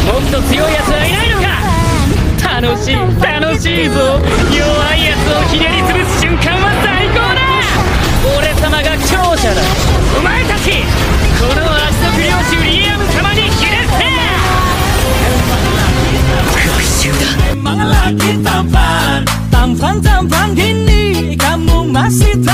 もっと強いやつはいないのか。楽しい楽しいぞ。弱いやつをひねり潰す瞬間は最高だ。俺様が強者だ。お前たちこの足の不良種リアム様にひれ伏せ。復讐だ。 Tampan gini kamu masih